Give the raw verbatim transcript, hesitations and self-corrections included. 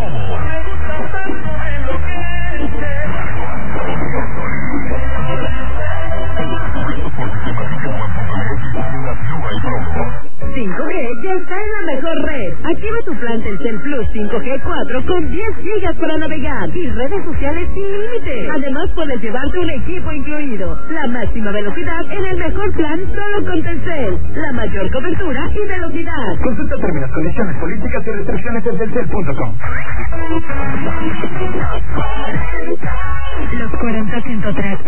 cinco G ya está en la mejor red. Activa tu plan Telcel Plus cinco G cuatro con diez gigas para navegar y redes sociales sin límite. Además puedes llevarte un equipo incluido. La máxima velocidad en el mejor plan solo con Telcel. La mayor cobertura y velocidad. Consulta términos, condiciones, políticas y restricciones en telcel punto com. Los cuarenta ciento tres.